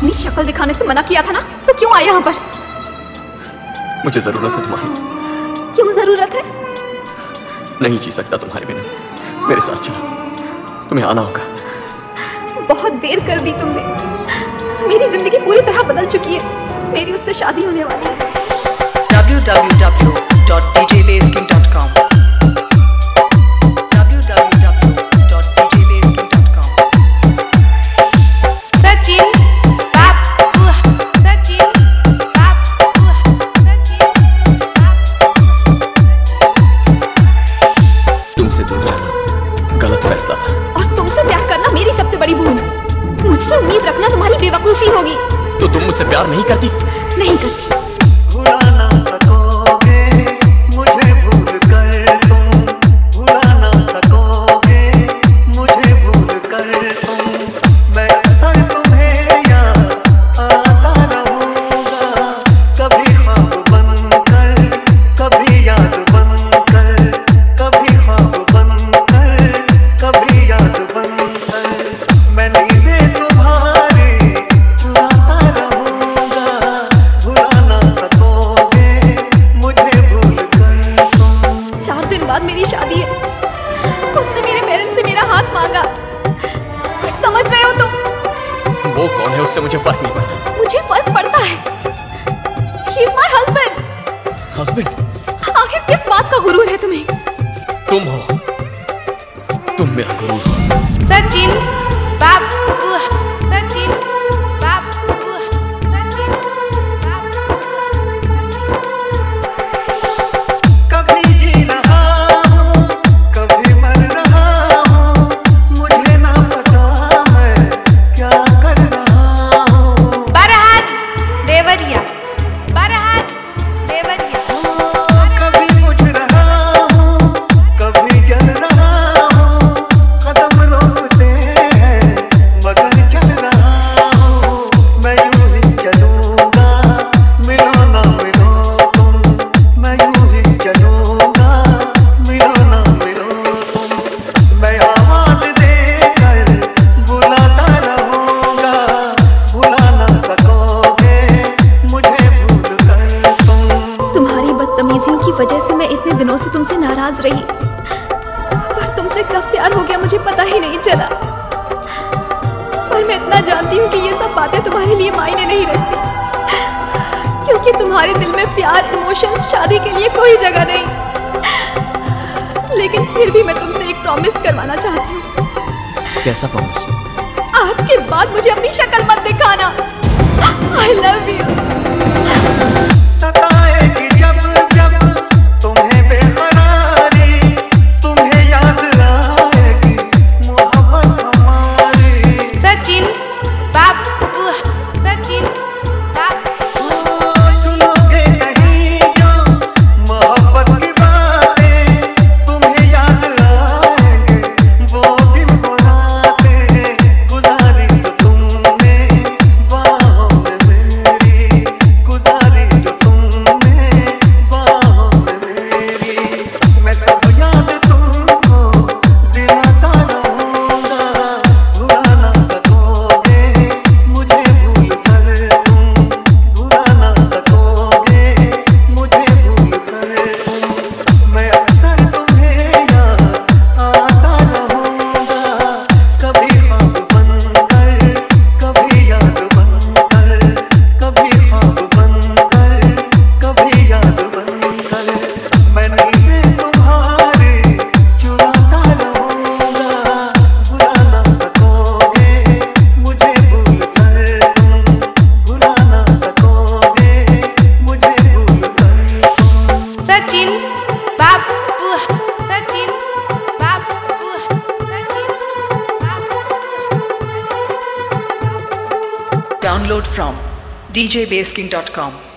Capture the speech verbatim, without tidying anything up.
अपनी शक्ल दिखाने से मना किया था ना, तो क्यों आए यहाँ पर? मुझे जरूरत है तुम्हारी। क्यों जरूरत है? नहीं जी सकता तुम्हारे बिना। मेरे साथ चलो, तुम्हें आना होगा। बहुत देर कर दी तुमने। मेरी जिंदगी पूरी तरह बदल चुकी है। मेरी उससे शादी होने वाली है। W W W dot D J base king dot com W W W dot D J base king dot com. Sachin Babu, Sachin Babu, Sachin Babu. तुमसे दूर जाना गलत फैसला था। और तुमसे प्यार करना मेरी सबसे बड़ी भूल। मुझसे उम्मीद रखना तुम्हारी बेवकूफी होगी। तो तुम मुझसे प्यार नहीं करती? नहीं करती। भुला ना सकोगे मुझे भूल कर तुम, भुला ना सकोगे मुझे भूल कर तुम। मैं अक्सर तुम्हें याद आता रहूँगा, कभी ख्वाब बनकर, कभी याद बनकर, कभी ख्वाब बनकर, कभी याद बनकर। मैं नींदें तुम्हारी चुराता रहूँगा, भुला ना सकोगे मुझे भूल कर तुम। चार दिन बाद मेरी शादी है। उसने मेरे पेरेंट्स से मेरा हाथ मांगा। कुछ समझ रहे हो तुम? वो कौन है उससे मुझे फर्क नहीं पड़ता। मुझे फर्क पड़ता है। He is my husband। Husband? आखिर किस बात का गुरूर है तुम्हें? तुम हो, तुम मेरा गुरु हो। सचिन बाबू, सचिन बाबू, सचिन बाबू। कभी जी रहा हूँ, कभी मर रहा हूँ, मुझे ना पता मैं क्या कर रहा हूँ। बरहात देवरिया, बरहात देवरिया। कभी बुझ रहा हूँ, कभी जल रहा हूँ, कदम रोकते हैं मगर चल रहा हूँ। मैं यूं ही चलूँगा, मिलो ना मिलो तुम। मैं यूं ही चलूँगा, मिलो ना मिलो तुम। मैं आवाज़ देकर बुलाता रहूँगा, भुला ना सकोगे मुझे भूल कर तुम। तुम्हारी बदतमीजियों की वजह से मैं इतने दिनों से तुमसे नाराज रही, पर तुमसे कब प्यार हो गया मुझे पता ही नहीं चला। पर मैं इतना जानती हूँ कि ये सब बातें तुम्हारे लिए मायने नहीं रखती, क्योंकि तुम्हारे दिल में प्यार, इमोशंस, शादी के लिए कोई जगह नहीं। लेकिन फिर भी मैं तुमसे एक प्रॉमिस करवाना चाहती हूँ। कैसा प्रॉमिस? आज के बाद मुझे अपनी शक्ल मत दिखाना। I love you. सताएगी जब जब तुम्हें बेकरारी, तुम्हें याद आएगी मोहब्बत हमारी। सचिन बाबू, सचिन बाबू। सुनोगे कहीं जो मोहब्बत की बातें, तुम्हें याद आएंगे वो दिन वो रातें, गुजारी जो तुमने बाहों में मेरी, गुजारी जो तुमने बाहों में मेरी। मैं सब याद तुमको दिलाता रहूँगा, भुला ना सकोगे मुझे भूल कर तुम, भुला ना सकोगे मुझे भूल कर तुम। मैं अक्सर तुम्हें याद आता रहूँगा, कभी ख्वाब बनकर, कभी याद बनकर, कभी ख्वाब बनकर, कभी याद बनकर। मैं नींदें तुम्हारी चुराता रहूँगा, भुला ना सकोगे मुझे भूल कर तुम, भुला ना सकोगे मुझे भूल कर तुम। Sachin Babu, Sachin Babu, Sachin Babu. Download from D J base king dot com.